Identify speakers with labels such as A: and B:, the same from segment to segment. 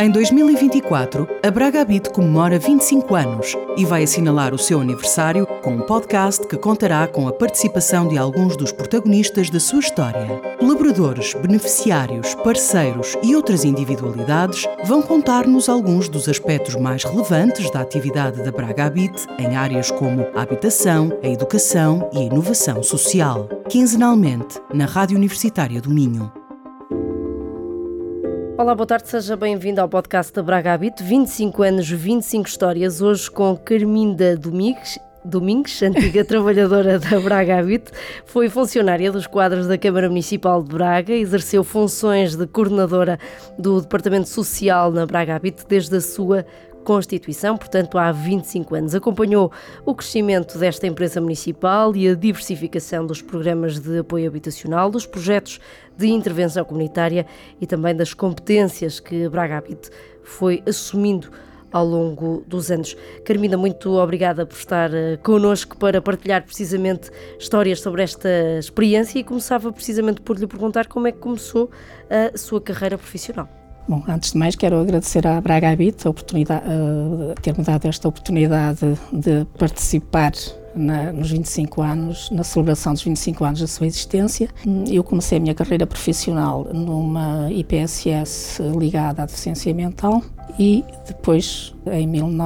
A: Em 2024, a Braga Habit comemora 25 anos e vai assinalar o seu aniversário com um podcast que contará com a participação de alguns dos protagonistas da sua história. Colaboradores, beneficiários, parceiros e outras individualidades vão contar-nos alguns dos aspectos mais relevantes da atividade da Braga Habit em áreas como a habitação, a educação e a inovação social. Quinzenalmente, na Rádio Universitária do Minho.
B: Olá, boa tarde, seja bem-vindo ao podcast da Braga Habit, 25 anos, 25 histórias, hoje com Carminda Domingues, antiga trabalhadora da Braga Habit, foi funcionária dos quadros da Câmara Municipal de Braga, exerceu funções de coordenadora do Departamento Social na Braga Habit desde a sua constituição, portanto há 25 anos. Acompanhou o crescimento desta empresa municipal e a diversificação dos programas de apoio habitacional, dos projetos de intervenção comunitária e também das competências que a Braga Habit foi assumindo ao longo dos anos. Carminda, muito obrigada por estar connosco para partilhar precisamente histórias sobre esta experiência e começava precisamente por lhe perguntar como é que começou a sua carreira profissional.
C: Bom, antes de mais quero agradecer à Braga Habit ter-me dado esta oportunidade de participar nos 25 anos, na celebração dos 25 anos da sua existência. Eu comecei a minha carreira profissional numa IPSS ligada à deficiência mental e depois, em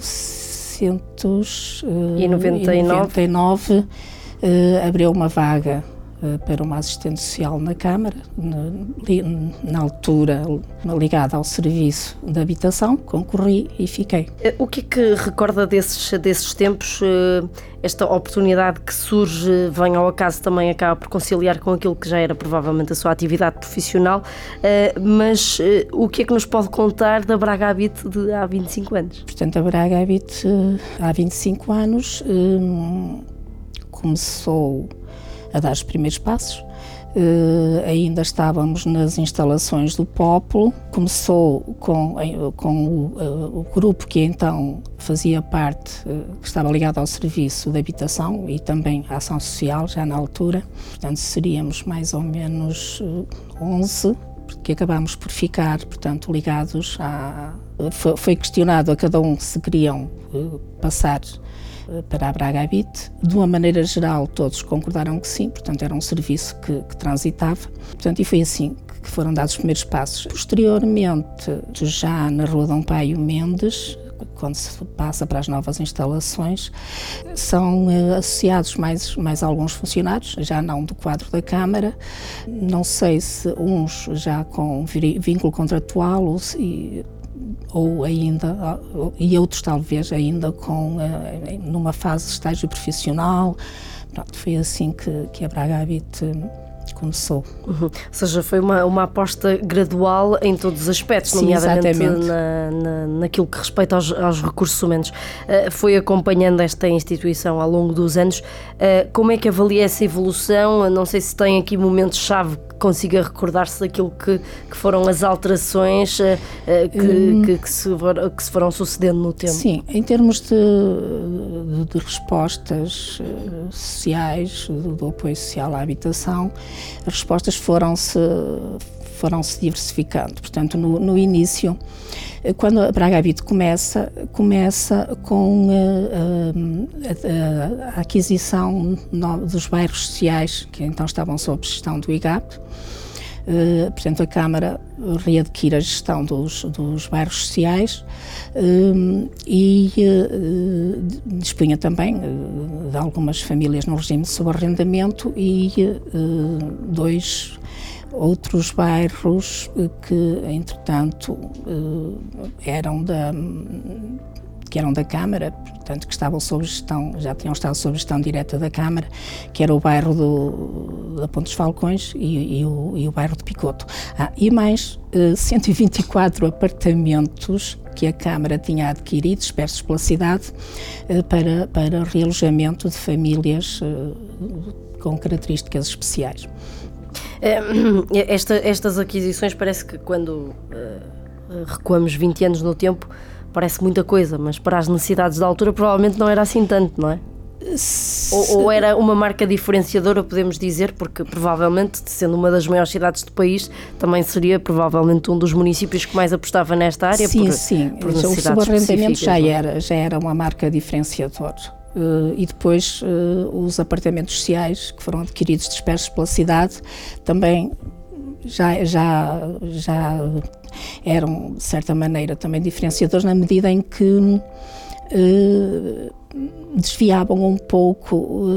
C: 1999, abriu uma vaga para uma assistente social na Câmara, na altura ligada ao serviço de habitação, concorri e fiquei.
B: O que é que recorda desses tempos? Esta oportunidade que surge, vem ao acaso, também acaba por conciliar com aquilo que já era provavelmente a sua atividade profissional, mas o que é que nos pode contar da Braga Habit de há 25 anos?
C: Portanto, a Braga Habit há 25 anos começou a dar os primeiros passos. Ainda estávamos nas instalações do Popolo. Começou com o grupo que então fazia parte, que estava ligado ao serviço de habitação e também à ação social, já na altura. Portanto, seríamos mais ou menos 11, porque acabámos por ficar, portanto, ligados a... Foi questionado a cada um se queriam passar para a Braga Habit. De uma maneira geral, todos concordaram que sim, portanto era um serviço que transitava. Portanto, e foi assim que foram dados os primeiros passos. Posteriormente, já na Rua Dom Paio Mendes, quando se passa para as novas instalações, são associados mais alguns funcionários, já não do quadro da Câmara, não sei se uns já com vínculo contratual ou ainda, e outros talvez ainda numa fase de estágio profissional. Pronto, foi assim que a Braga Habit começou.
B: Ou seja, foi uma aposta gradual em todos os aspectos,
C: sim,
B: nomeadamente naquilo que respeita aos recursos humanos. Foi acompanhando esta instituição ao longo dos anos. Como é que avalia essa evolução? Não sei se tem aqui momentos-chave que consiga recordar-se daquilo que foram as alterações que se foram sucedendo no tempo.
C: Sim, em termos de respostas sociais, do apoio social à habitação, as respostas foram-se diversificando. Portanto, no início, quando a Braga Habit começa com a aquisição dos bairros sociais, que então estavam sob gestão do IGAP. Portanto, a Câmara readquire a gestão dos bairros sociais e dispunha também de algumas famílias no regime de subarrendamento e dois outros bairros que, entretanto, eram da Câmara, portanto, que estavam sob gestão, já tinham estado sob gestão direta da Câmara, que era o bairro da Ponte dos Falcões e o bairro de Picoto. E mais 124 apartamentos que a Câmara tinha adquirido, dispersos pela cidade, para realojamento de famílias com características especiais.
B: Estas aquisições, parece que quando recuamos 20 anos no tempo, parece muita coisa, mas para as necessidades da altura provavelmente não era assim tanto, não é? Ou era uma marca diferenciadora, podemos dizer, porque provavelmente, sendo uma das maiores cidades do país, também seria provavelmente um dos municípios que mais apostava nesta área.
C: Sim,
B: por
C: o subarrendamento já era uma marca diferenciadora. E depois os apartamentos sociais que foram adquiridos dispersos pela cidade também já eram, de certa maneira, também diferenciadores na medida em que desviavam um pouco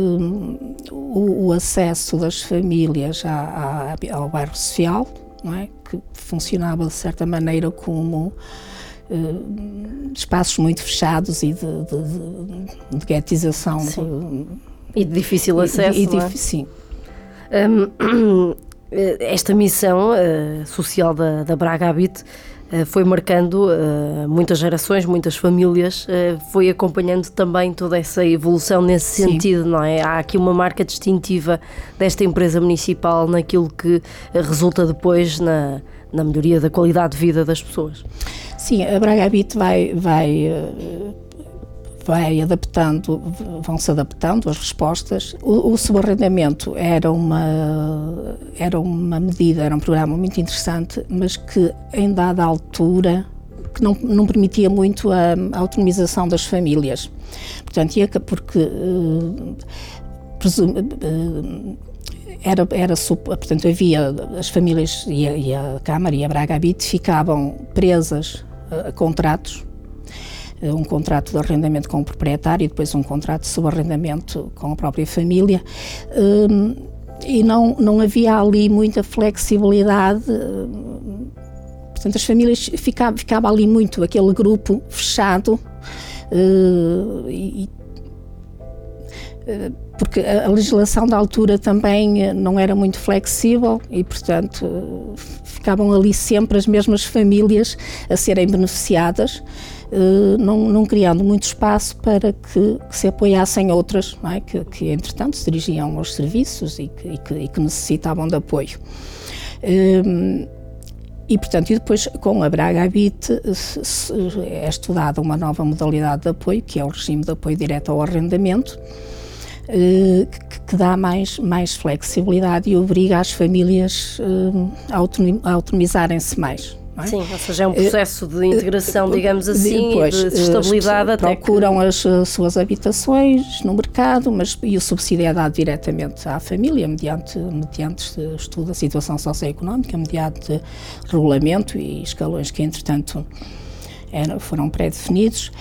C: o acesso das famílias ao bairro social, não é? Que funcionava de certa maneira como espaços muito fechados e de guetização.
B: E de difícil acesso,
C: Sim.
B: Esta missão social da Braga Habite foi marcando muitas gerações, muitas famílias, foi acompanhando também toda essa evolução nesse sentido, não é? Há aqui uma marca distintiva desta empresa municipal naquilo que resulta depois na melhoria da qualidade de vida das pessoas.
C: Sim, a Braga Habite vai adaptando, vão-se adaptando as respostas. O subarrendamento era uma medida, era um programa muito interessante, mas que em dada altura que não permitia muito a autonomização das famílias. Portanto, portanto, havia as famílias e a Câmara e a Braga Habite ficavam presas a contratos, um contrato de arrendamento com o proprietário e depois um contrato de subarrendamento com a própria família, e não havia ali muita flexibilidade. Portanto, as famílias ficava ali muito aquele grupo fechado, porque a legislação da altura também não era muito flexível e, portanto, ficavam ali sempre as mesmas famílias a serem beneficiadas, não criando muito espaço para que se apoiassem outras, não é? que entretanto se dirigiam aos serviços e que necessitavam de apoio. E, portanto, depois com a Braga Habite é estudada uma nova modalidade de apoio, que é o regime de apoio direto ao arrendamento, que dá mais flexibilidade e obriga as famílias a autonomizarem-se mais. Não é?
B: Sim, ou seja, é um processo de integração, digamos assim, de estabilidade até
C: procuram as suas habitações no mercado, e o subsídio é dado diretamente à família, mediante estudo da situação socioeconómica, mediante regulamento e escalões que, entretanto, foram pré-definidos,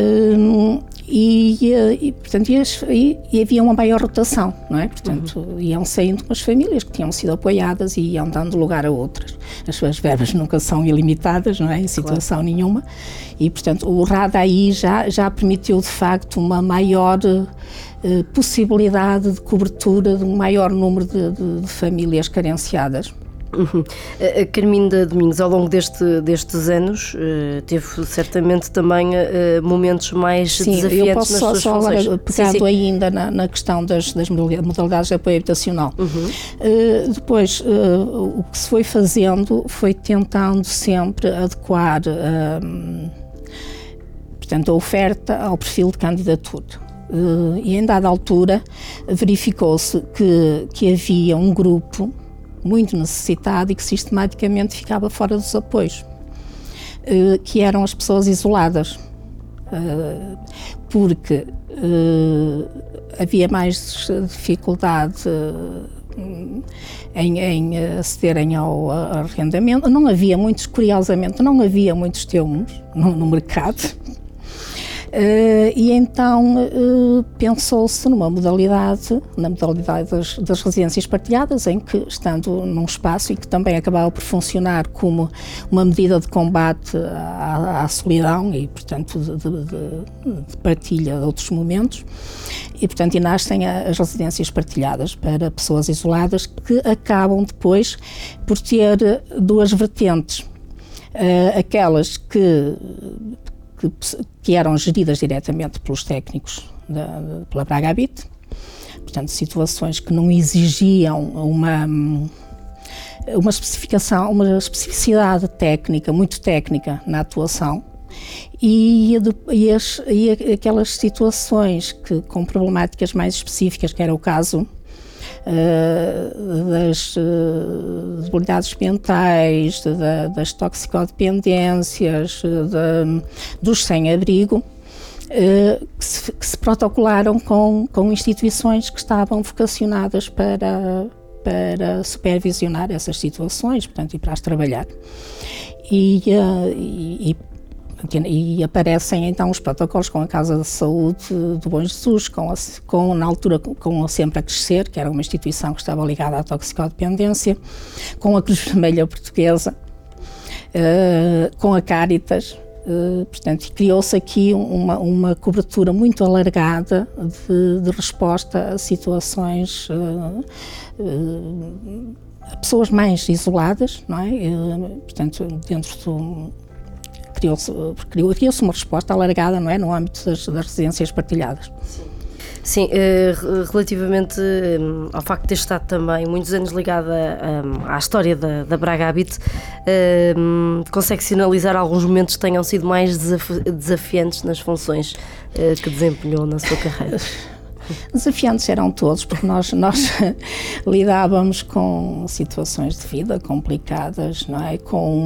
C: portanto, havia uma maior rotação, não é? Portanto, iam saindo umas famílias que tinham sido apoiadas e iam dando lugar a outras. As suas verbas nunca são ilimitadas, não é? Em situação nenhuma. E, portanto, o RAD aí já permitiu, de facto, uma maior possibilidade de cobertura de um maior número de famílias carenciadas.
B: Carminda Domingos, ao longo destes anos, teve certamente também momentos mais desafiantes
C: eu posso
B: nas suas
C: só
B: funções.
C: Agora, pegando ainda na questão das modalidades de apoio habitacional. Depois, o que se foi fazendo foi tentando sempre adequar portanto, a oferta ao perfil de candidatura. E em dada altura verificou-se que havia um grupo muito necessitado e que sistematicamente ficava fora dos apoios, que eram as pessoas isoladas, porque havia mais dificuldade em acederem ao arrendamento. Curiosamente, não havia muitos termos no mercado. E então pensou-se na modalidade das residências partilhadas, em que, estando num espaço e que também acabava por funcionar como uma medida de combate à solidão e, portanto, de partilha de outros momentos, e, portanto, nascem as residências partilhadas para pessoas isoladas, que acabam depois por ter duas vertentes. Aquelas que eram geridas diretamente pelos técnicos pela Braga Habite, portanto, situações que não exigiam uma especificidade técnica, muito técnica na atuação, E aquelas situações com problemáticas mais específicas, que era o caso das debilidades mentais, das toxicodependências, dos sem-abrigo, que se protocolaram com instituições que estavam vocacionadas para supervisionar essas situações, portanto, e para as trabalhar. E aparecem então os protocolos com a Casa de Saúde do Bom Jesus, na altura com a Sempre a Crescer, que era uma instituição que estava ligada à toxicodependência, com a Cruz Vermelha Portuguesa, com a Cáritas. Portanto, criou-se aqui uma cobertura muito alargada de resposta a situações, a pessoas mais isoladas, não é? Portanto, criou-se uma resposta alargada, não é? No âmbito das residências partilhadas.
B: Sim, relativamente ao facto de ter estado também muitos anos ligada à história da Braga Habit, consegue sinalizar alguns momentos que tenham sido mais desafiantes nas funções que desempenhou na sua carreira?
C: Desafiantes eram todos, porque nós lidávamos com situações de vida complicadas, não é?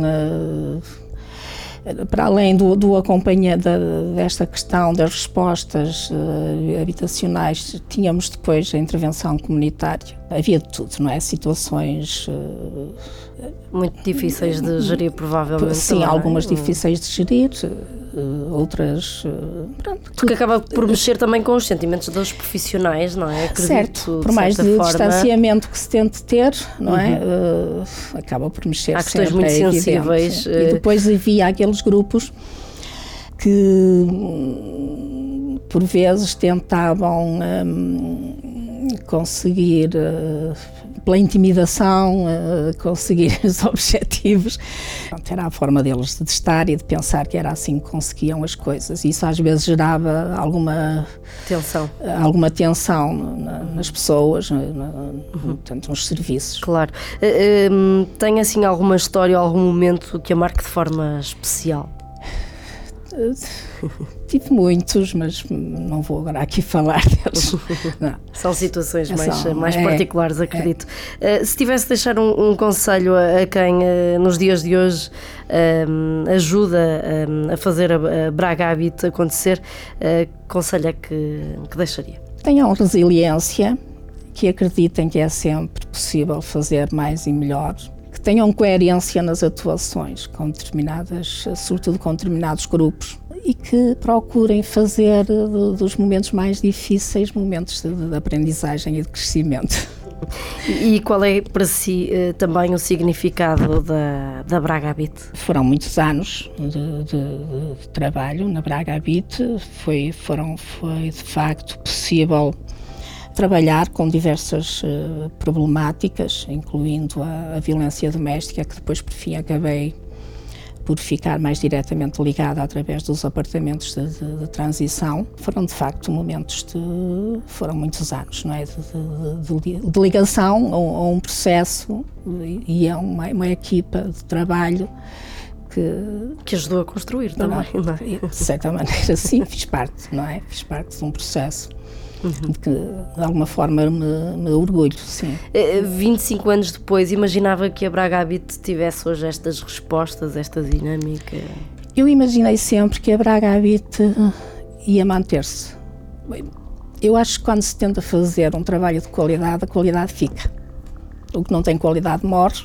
C: Para além do acompanhamento desta questão das respostas habitacionais, tínhamos depois a intervenção comunitária. Havia de tudo, não é? Situações
B: muito difíceis de gerir, provavelmente.
C: Sim, também, algumas difíceis de gerir, outras... Pronto,
B: porque acaba por mexer também com os sentimentos dos profissionais, não é?
C: Acredito, certo, por mais distanciamento que se tente ter, não é? Acaba por mexer.
B: Há questões muito sensíveis.
C: E depois havia aqueles grupos que por vezes tentavam conseguir, pela intimidação, conseguir os objetivos. Era a forma deles de estar e de pensar que era assim que conseguiam as coisas. Isso às vezes gerava alguma tensão nas pessoas, portanto, nos serviços.
B: Claro. Tem assim alguma história, algum momento que a marque de forma especial?
C: Tive muitos, mas não vou agora aqui falar deles. Não.
B: São situações mais particulares, acredito. Se tivesse de deixar um conselho a quem nos dias de hoje ajuda a fazer a Braga Habit acontecer, que conselho é que deixaria? Tenham
C: resiliência, que acreditem que é sempre possível fazer mais e melhor, que tenham coerência nas atuações, sobretudo com determinados grupos, e que procurem fazer dos momentos mais difíceis momentos de aprendizagem e de crescimento.
B: E qual é para si também o significado da Braga Habit?
C: Foram muitos anos de trabalho na Braga Habit, foi de facto possível trabalhar com diversas problemáticas, incluindo a violência doméstica, que depois por fim acabei por ficar mais diretamente ligada através dos apartamentos de transição. Foram de facto foram muitos anos, não é? De ligação a um processo e a uma equipa de trabalho
B: que ajudou a construir também, não é?
C: De certa maneira, sim, fiz parte, não é? Fiz parte de um processo de que, de alguma forma, me orgulho, sim.
B: 25 anos depois, imaginava que a Braga Habit tivesse hoje estas respostas, esta dinâmica?
C: Eu imaginei sempre que a Braga Habit ia manter-se. Eu acho que quando se tenta fazer um trabalho de qualidade, a qualidade fica. O que não tem qualidade morre.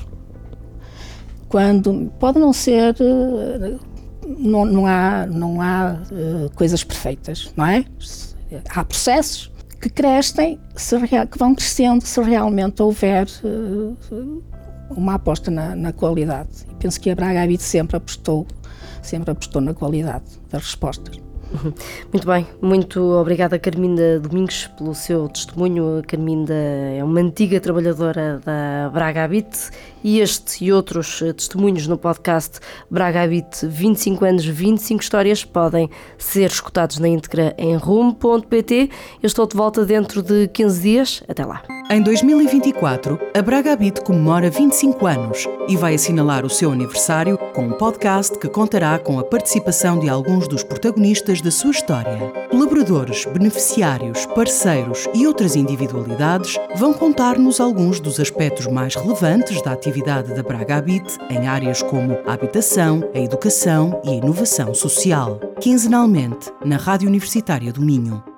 C: Pode não ser... Não há coisas perfeitas, não é? Há processos que crescem, que vão crescendo se realmente houver uma aposta na qualidade. E penso que a Braga Habit sempre apostou na qualidade das respostas.
B: Muito bem, muito obrigada, Carminda Domingues, pelo seu testemunho. A Carminda é uma antiga trabalhadora da Braga Habit e este e outros testemunhos no podcast Braga Habit 25 anos, 25 histórias podem ser escutados na íntegra em rumo.pt. Eu estou de volta dentro de 15 dias. Até lá.
A: Em 2024, a Braga Habit comemora 25 anos e vai assinalar o seu aniversário com um podcast que contará com a participação de alguns dos protagonistas da sua história. Colaboradores, beneficiários, parceiros e outras individualidades vão contar-nos alguns dos aspectos mais relevantes da atividade da Braga Habit em áreas como a habitação, a educação e a inovação social. Quinzenalmente, na Rádio Universitária do Minho.